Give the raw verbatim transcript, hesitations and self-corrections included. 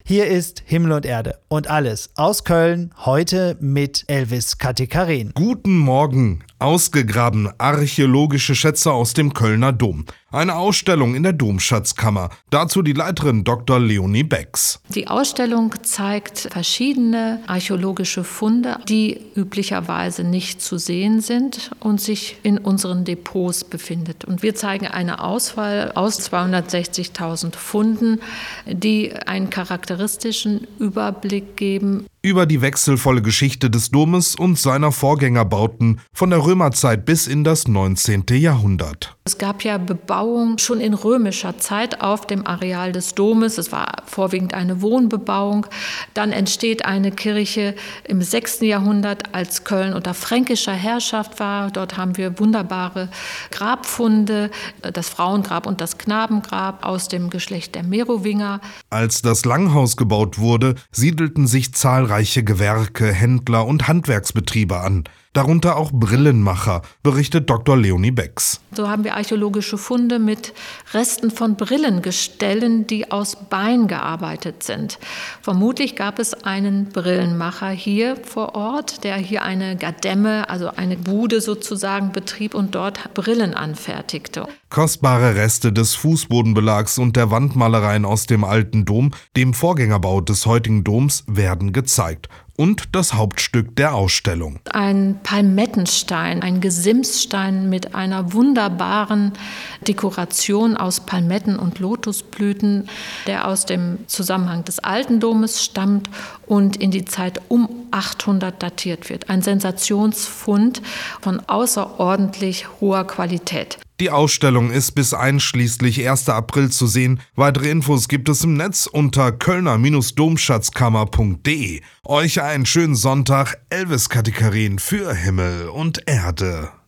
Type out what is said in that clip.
Hier ist Himmel und Erde und alles aus Köln, heute mit Elvis Katikarin. Guten Morgen. Ausgegraben archäologische Schätze aus dem Kölner Dom. Eine Ausstellung in der Domschatzkammer. Dazu die Leiterin Doktor Leonie Becks. Die Ausstellung zeigt verschiedene archäologische Funde, die üblicherweise nicht zu sehen sind und sich in unseren Depots befindet. Und wir zeigen eine Auswahl aus zweihundertsechzigtausend Funden, die einen charakteristischen Überblick geben über die wechselvolle Geschichte des Domes und seiner Vorgängerbauten von der Römerzeit bis in das neunzehnte Jahrhundert. Es gab ja Bebauung schon in römischer Zeit auf dem Areal des Domes. Es war vorwiegend eine Wohnbebauung. Dann entsteht eine Kirche im sechsten Jahrhundert, als Köln unter fränkischer Herrschaft war. Dort haben wir wunderbare Grabfunde, das Frauengrab und das Knabengrab aus dem Geschlecht der Merowinger. Als das Langhaus gebaut wurde, siedelten sich zahlreiche Gewerke, Händler und Handwerksbetriebe an. Darunter auch Brillenmacher, berichtet Doktor Leonie Becks. So haben wir archäologische Funde mit Resten von Brillengestellen, die aus Bein gearbeitet sind. Vermutlich gab es einen Brillenmacher hier vor Ort, der hier eine Gademme, also eine Bude sozusagen, betrieb und dort Brillen anfertigte. Kostbare Reste des Fußbodenbelags und der Wandmalereien aus dem alten Dom, dem Vorgängerbau des heutigen Doms, werden gezeigt. Und das Hauptstück der Ausstellung. Ein Palmettenstein, ein Gesimsstein mit einer wunderbaren Dekoration aus Palmetten und Lotusblüten, der aus dem Zusammenhang des alten Domes stammt und in die Zeit um achthundert datiert wird. Ein Sensationsfund von außerordentlich hoher Qualität. Die Ausstellung ist bis einschließlich ersten April zu sehen. Weitere Infos gibt es im Netz unter kölner Domschatzkammer punkt de. Euch einen schönen Sonntag, Elvis Katikarin für Himmel und Erde.